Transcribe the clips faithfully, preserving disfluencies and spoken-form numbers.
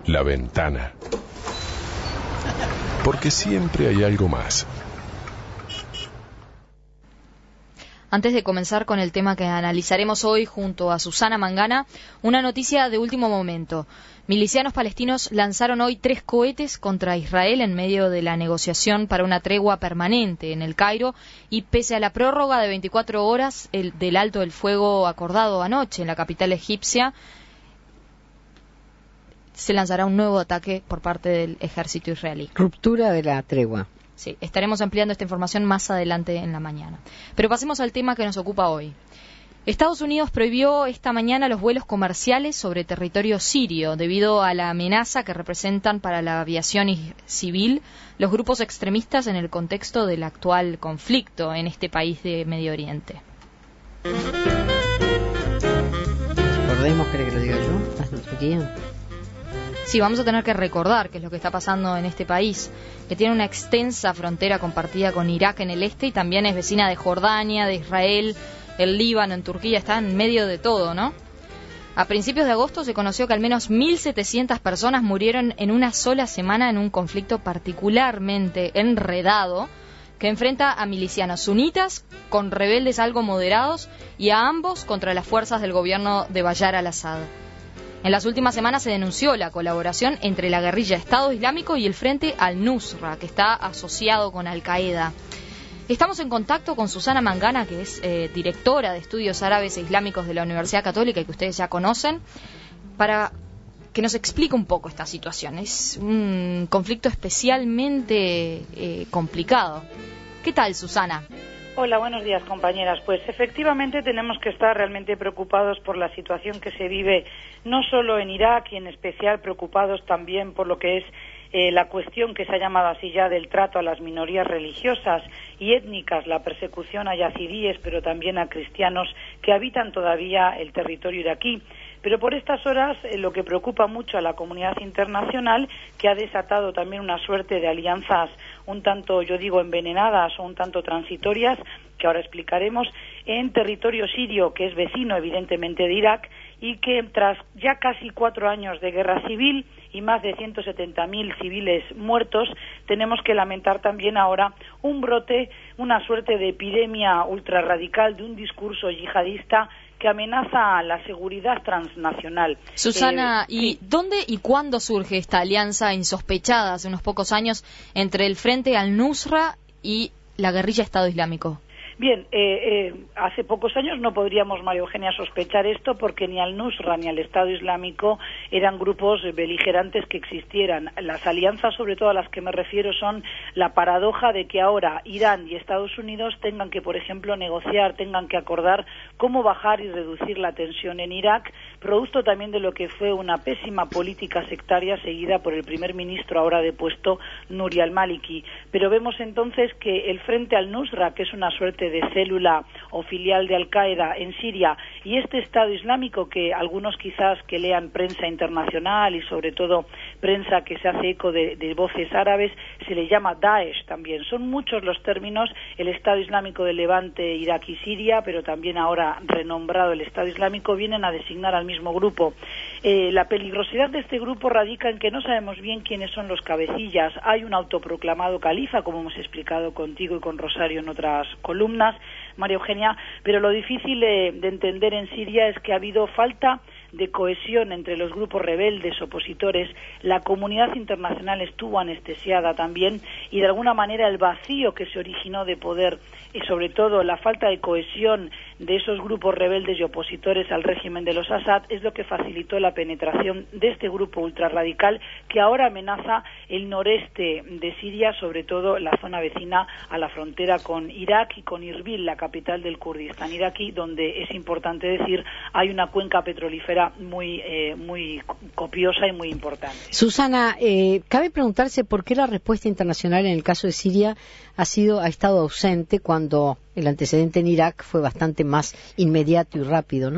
La ventana. Porque siempre hay algo más. Antes de comenzar con el tema que analizaremos hoy junto a Susana Mangana, una noticia de último momento. Milicianos palestinos lanzaron hoy tres cohetes contra Israel en medio de la negociación para una tregua permanente en el Cairo y pese a la prórroga de veinticuatro horas el, del alto del fuego acordado anoche en la capital egipcia, se lanzará un nuevo ataque por parte del ejército israelí. Ruptura de la tregua. Sí, estaremos ampliando esta información más adelante en la mañana. Pero pasemos al tema que nos ocupa hoy. Estados Unidos prohibió esta mañana los vuelos comerciales sobre territorio sirio debido a la amenaza que representan para la aviación civil los grupos extremistas en el contexto del actual conflicto en este país de Medio Oriente. Recordemos, ¿cree que lo diga yo? ¿Estás en Turquía? Sí, vamos a tener que recordar qué es lo que está pasando en este país, que tiene una extensa frontera compartida con Irak en el este y también es vecina de Jordania, de Israel, el Líbano, en Turquía, está en medio de todo, ¿no? A principios de agosto se conoció que al menos mil setecientas personas murieron en una sola semana en un conflicto particularmente enredado que enfrenta a milicianos sunitas con rebeldes algo moderados y a ambos contra las fuerzas del gobierno de Bashar al-Assad. En las últimas semanas se denunció la colaboración entre la guerrilla Estado Islámico y el Frente al-Nusra, que está asociado con Al-Qaeda. Estamos en contacto con Susana Mangana, que es eh, directora de Estudios Árabes e Islámicos de la Universidad Católica y que ustedes ya conocen, para que nos explique un poco esta situación. Es un conflicto especialmente eh, complicado. ¿Qué tal, Susana? Hola, buenos días, compañeras. Pues efectivamente tenemos que estar realmente preocupados por la situación que se vive no solo en Irak y en especial preocupados también por lo que es eh, la cuestión que se ha llamado así ya del trato a las minorías religiosas y étnicas, la persecución a yazidíes, pero también a cristianos que habitan todavía el territorio iraquí. Pero por estas horas eh, lo que preocupa mucho a la comunidad internacional, que ha desatado también una suerte de alianzas un tanto, yo digo, envenenadas o un tanto transitorias, que ahora explicaremos, en territorio sirio, que es vecino evidentemente de Irak, y que tras ya casi cuatro años de guerra civil y más de ciento setenta mil civiles muertos, tenemos que lamentar también ahora un brote, una suerte de epidemia ultrarradical de un discurso yihadista que amenaza a la seguridad transnacional. Susana, eh, ¿y sí. dónde y cuándo surge esta alianza insospechada hace unos pocos años entre el Frente al-Nusra y la guerrilla Estado Islámico? Bien, eh, eh, hace pocos años no podríamos, María Eugenia, sospechar esto porque ni al-Nusra ni al Estado Islámico eran grupos beligerantes que existieran. Las alianzas, sobre todo a las que me refiero, son la paradoja de que ahora Irán y Estados Unidos tengan que, por ejemplo, negociar, tengan que acordar cómo bajar y reducir la tensión en Irak, producto también de lo que fue una pésima política sectaria seguida por el primer ministro ahora depuesto, Nuri al-Maliki. Pero vemos entonces que el Frente al-Nusra, que es una suerte de célula o filial de Al-Qaeda en Siria, y este Estado Islámico que algunos quizás que lean prensa internacional y sobre todo prensa que se hace eco de, de voces árabes, se le llama Daesh también. Son muchos los términos, el Estado Islámico de Levante, Irak y Siria, pero también ahora renombrado el Estado Islámico, vienen a designar al mismo grupo. Eh, la peligrosidad de este grupo radica en que no sabemos bien quiénes son los cabecillas. Hay un autoproclamado califa, como hemos explicado contigo y con Rosario en otras columnas, María Eugenia, pero lo difícil de, de entender en Siria es que ha habido falta de cohesión entre los grupos rebeldes, opositores. La comunidad internacional estuvo anestesiada también y de alguna manera el vacío que se originó de poder y sobre todo la falta de cohesión de esos grupos rebeldes y opositores al régimen de los Assad es lo que facilitó la penetración de este grupo ultrarradical que ahora amenaza el noreste de Siria, sobre todo la zona vecina a la frontera con Irak y con Irbil, la capital del Kurdistán iraquí, donde es importante decir hay una cuenca petrolífera muy eh, muy copiosa y muy importante. Susana, eh, cabe preguntarse por qué la respuesta internacional en el caso de Siria ha sido ha estado ausente cuando el antecedente en Irak fue bastante más inmediato y rápido, ¿no?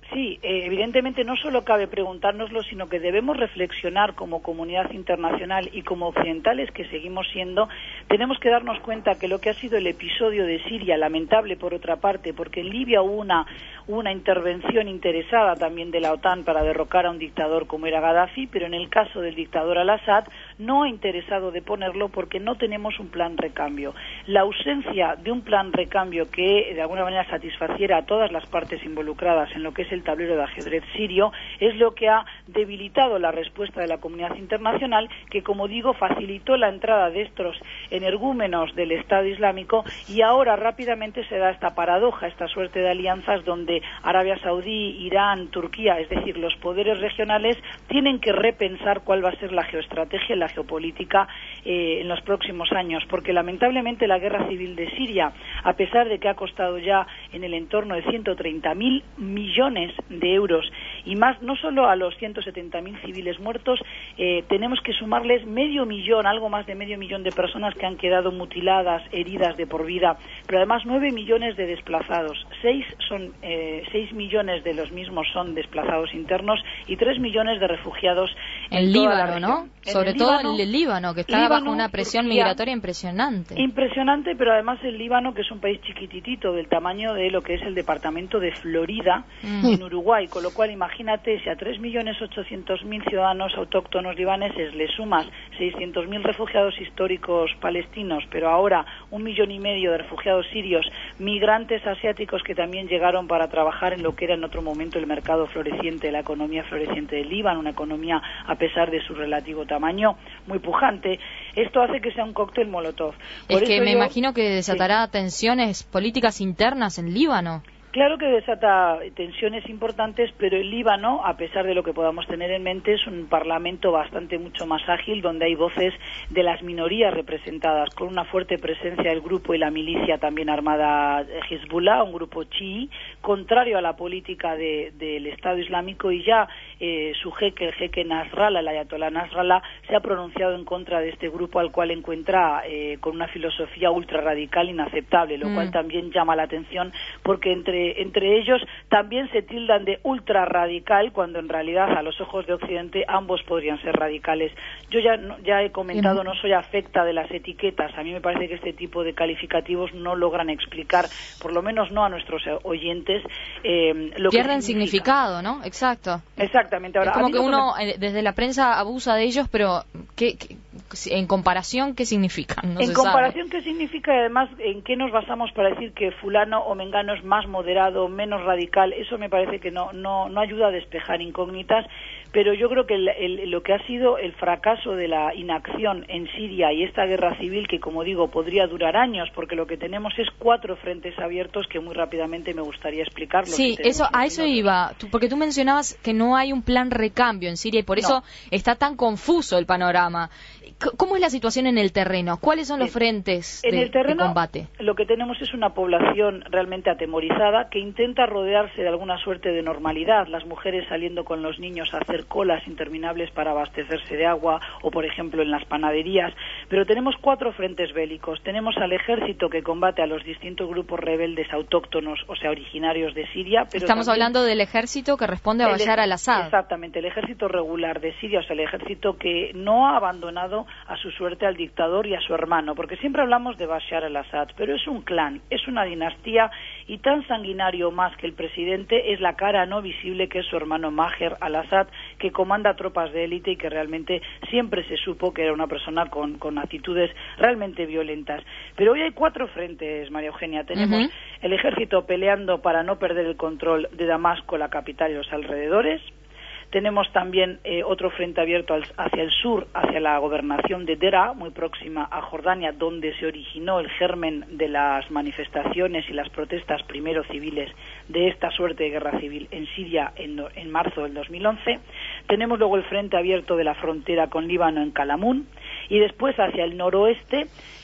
Sí, eh, evidentemente no solo cabe preguntárnoslo, sino que debemos reflexionar como comunidad internacional y como occidentales que seguimos siendo. Tenemos que darnos cuenta que lo que ha sido el episodio de Siria, lamentable por otra parte, porque en Libia hubo una, una intervención interesada también de la OTAN para derrocar a un dictador como era Gaddafi, pero en el caso del dictador al-Assad no ha interesado de ponerlo porque no tenemos un plan recambio. La ausencia de un plan recambio que de alguna manera satisfaciera a todas las partes involucradas en lo que es el tablero de ajedrez sirio es lo que ha debilitado la respuesta de la comunidad internacional, que, como digo, facilitó la entrada de estos energúmenos del Estado Islámico, y ahora rápidamente se da esta paradoja, esta suerte de alianzas donde Arabia Saudí, Irán, Turquía, es decir, los poderes regionales tienen que repensar cuál va a ser la geoestrategia y la geopolítica eh, en los próximos años, porque lamentablemente la guerra civil de Siria, a pesar de que ha costado ya en el entorno de ciento treinta mil millones de euros y más, no solo a los ciento setenta mil civiles muertos, eh, tenemos que sumarles medio millón, algo más de medio millón de personas que han quedado mutiladas, heridas de por vida, pero además nueve millones de desplazados, seis son eh, seis millones de los mismos son desplazados internos y tres millones de refugiados en, en Líbano, ¿no? En Sobre el todo Líbano, en el Líbano, que está Líbano, bajo una presión Turquía, migratoria impresionante. Impresionante, pero además el Líbano, que es un país chiquititito del tamaño de lo que es el departamento de Florida, mm. en Uruguay, con lo cual imagínate si a tres millones ochocientos mil ciudadanos autóctonos libaneses le sumas seiscientos mil refugiados históricos palestinos, pero ahora un millón y medio de refugiados sirios, migrantes asiáticos que también llegaron para trabajar en lo que era en otro momento el mercado floreciente, la economía floreciente del Líbano, una economía a pesar de su relativo tamaño muy pujante. Esto hace que sea un cóctel molotov. Por es que eso me yo, imagino que desatará sí. tensiones políticas internas en Líbano. Claro que desata tensiones importantes, pero el Líbano, a pesar de lo que podamos tener en mente, es un parlamento bastante mucho más ágil, donde hay voces de las minorías representadas, con una fuerte presencia del grupo y la milicia también armada Hezbollah, un grupo chií, contrario a la política de, del Estado Islámico, y ya eh, su jeque, el jeque Nasrallah, el ayatolá Nasrallah, se ha pronunciado en contra de este grupo, al cual encuentra eh, con una filosofía ultra radical inaceptable, lo mm. cual también llama la atención, porque entre entre ellos también se tildan de ultra radical, cuando en realidad a los ojos de Occidente ambos podrían ser radicales. Yo ya ya he comentado, no soy afecta de las etiquetas. A mí me parece que este tipo de calificativos no logran explicar, por lo menos no a nuestros oyentes, eh, lo pierden que significado, ¿no? Exacto. Exactamente. Ahora, es como que uno me... desde la prensa abusa de ellos, pero ¿qué, qué, en comparación qué significan? No en se comparación sabe. ¿Qué significa? Y además, ¿en qué nos basamos para decir que fulano o mengano es más moderado, menos radical? Eso me parece que no no no ayuda a despejar incógnitas, pero yo creo que el, el, lo que ha sido el fracaso de la inacción en Siria y esta guerra civil, que como digo podría durar años, porque lo que tenemos es cuatro frentes abiertos que muy rápidamente me gustaría explicarlo. Sí, si eso a eso iba, tú, porque tú mencionabas que no hay un plan recambio en Siria y por eso no. está tan confuso el panorama. ¿Cómo es la situación en el terreno? ¿Cuáles son los frentes en de, el terreno, de combate? Lo que tenemos es una población realmente atemorizada que intenta rodearse de alguna suerte de normalidad. Las mujeres saliendo con los niños a hacer colas interminables para abastecerse de agua, o por ejemplo en las panaderías. Pero tenemos cuatro frentes bélicos. Tenemos al ejército que combate a los distintos grupos rebeldes autóctonos, o sea, originarios de Siria. Pero Estamos hablando del ejército que responde a Bashar al-Assad. Exactamente, el ejército regular de Siria, o sea, el ejército que no ha abandonado a su suerte al dictador y a su hermano, porque siempre hablamos de Bashar al-Assad, pero es un clan, es una dinastía, y tan sanguinario más que el presidente es la cara no visible que es su hermano Maher al-Assad, que comanda tropas de élite y que realmente siempre se supo que era una persona con, con actitudes realmente violentas. Pero hoy hay cuatro frentes, María Eugenia. Tenemos uh-huh. el ejército peleando para no perder el control de Damasco, la capital y los alrededores. Tenemos también eh, otro frente abierto al, hacia el sur, hacia la gobernación de Deraa, muy próxima a Jordania, donde se originó el germen de las manifestaciones y las protestas primero civiles de esta suerte de guerra civil en Siria en, en marzo del dos mil once. Tenemos luego el frente abierto de la frontera con Líbano en Calamún, y después hacia el noroeste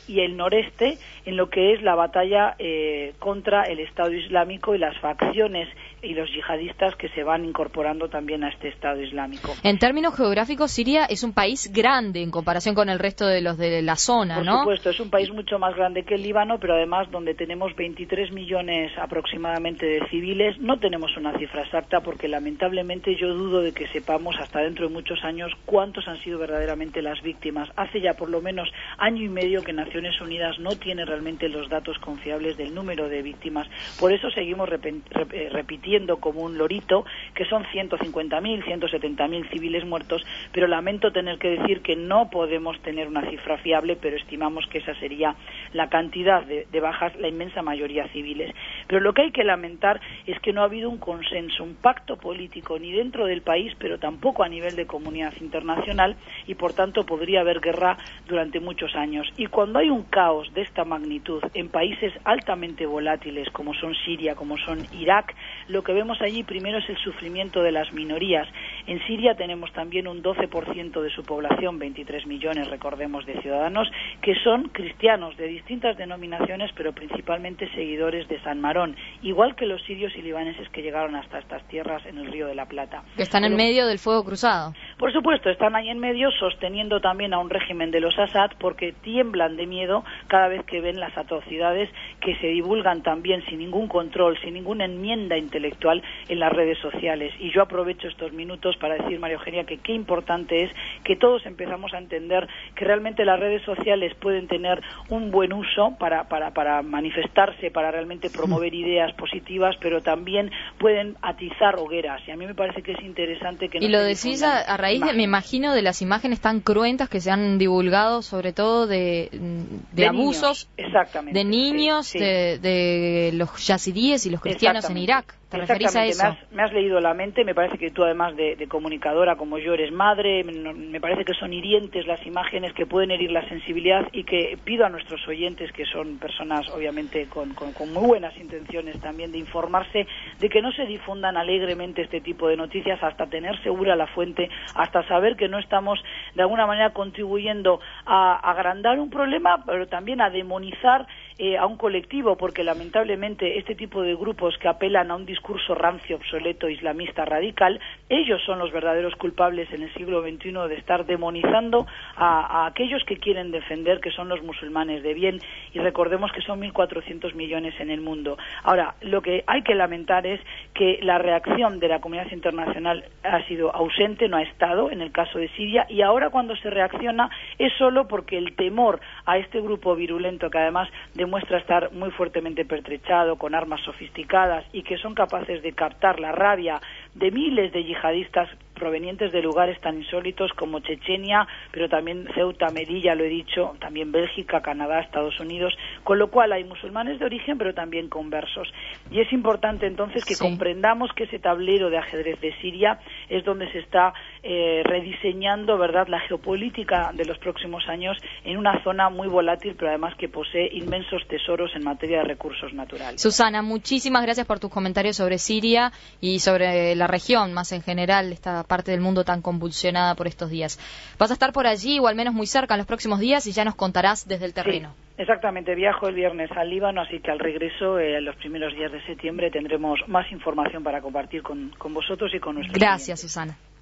y el noreste en lo que es la batalla eh, contra el Estado Islámico y las facciones y los yihadistas que se van incorporando también a este Estado Islámico. En términos geográficos, Siria es un país grande en comparación con el resto de los de la zona, Por ¿no? Por supuesto, es un país mucho más grande que el Líbano, pero además donde tenemos veintitrés millones aproximadamente de civiles. No tenemos una cifra exacta porque lamentablemente yo dudo de que sepamos hasta dentro de muchos años cuántos han sido verdaderamente las víctimas. Hace ya por lo menos año y medio que Naciones Unidas no tiene realmente los datos confiables del número de víctimas. Por eso seguimos repitiendo como un lorito que son ciento cincuenta mil, ciento setenta mil civiles muertos, pero lamento tener que decir que no podemos tener una cifra fiable, pero estimamos que esa sería la cantidad de, de bajas, la inmensa mayoría civiles. Pero lo que hay que lamentar es que no ha habido un consenso, un pacto político ni dentro del país, pero tampoco a nivel de comunidad internacional, y por tanto podría haber guerra durante muchos años. Y cuando hay un caos de esta magnitud en países altamente volátiles como son Siria, como son Irak, lo que vemos allí primero es el sufrimiento de las minorías. En Siria tenemos también un doce por ciento de su población, veintitrés millones, recordemos, de ciudadanos, que son cristianos de distintas denominaciones, pero principalmente seguidores de San Marón, igual que los sirios y libaneses que llegaron hasta estas tierras en el Río de la Plata. Que están pero, en medio del fuego cruzado. Por supuesto, están ahí en medio sosteniendo también a un régimen de los Assad porque tiemblan de miedo cada vez que ven las atrocidades que se divulgan también sin ningún control, sin ninguna enmienda intelectual en las redes sociales. Y yo aprovecho estos minutos para decir, María Eugenia, que qué importante es que todos empezamos a entender que realmente las redes sociales pueden tener un buen uso para, para, para manifestarse, para realmente promover ideas positivas, pero también pueden atizar hogueras. Y a mí me parece que es interesante que no Y lo se decís difundan a, a raíz, de, imágenes. me imagino, de las imágenes tan cruentas que se han divulgado, sobre todo de, de, de abusos niños, exactamente, de niños, sí, sí. De, de los yazidíes y los cristianos en Irak. ¿Te referís a eso? Me has, me has leído la mente, me parece que tú además de, de comunicadora como yo eres madre, me, me parece que son hirientes las imágenes que pueden herir la sensibilidad y que pido a nuestros oyentes, que son personas obviamente con, con, con muy buenas intenciones también, de informarse, de que no se difundan alegremente este tipo de noticias hasta tener segura la fuente, hasta saber que no estamos de alguna manera contribuyendo a, a agrandar un problema, pero también a demonizar eh, a un colectivo, porque lamentablemente este tipo de grupos que apelan a un discurso rancio, obsoleto, islamista, radical, ellos son los verdaderos culpables en el siglo veintiuno de estar demonizando a, a aquellos que quieren defender, que son los musulmanes de bien, y recordemos que son mil cuatrocientos millones en el mundo. Ahora, lo que hay que lamentar es que la reacción de la comunidad internacional ha sido ausente, no ha estado en el caso de Siria, y ahora cuando se reacciona es solo porque el temor a este grupo virulento, que además demuestra estar muy fuertemente pertrechado, con armas sofisticadas y que son capaces de captar la rabia de miles de yihadistas provenientes de lugares tan insólitos como Chechenia, pero también Ceuta, Melilla, lo he dicho, también Bélgica, Canadá, Estados Unidos, con lo cual hay musulmanes de origen, pero también conversos. Y es importante entonces que sí. comprendamos que ese tablero de ajedrez de Siria es donde se está eh, rediseñando, ¿verdad?, la geopolítica de los próximos años en una zona muy volátil, pero además que posee inmensos tesoros en materia de recursos naturales. Susana, muchísimas gracias por tus comentarios sobre Siria y sobre la región, más en general, esta parte del mundo tan convulsionada por estos días. Vas a estar por allí, o al menos muy cerca, en los próximos días, y ya nos contarás desde el terreno. Sí, exactamente. Viajo el viernes al Líbano, así que al regreso, eh, en los primeros días de septiembre, tendremos más información para compartir con, con vosotros y con nuestros Gracias, clientes. Susana.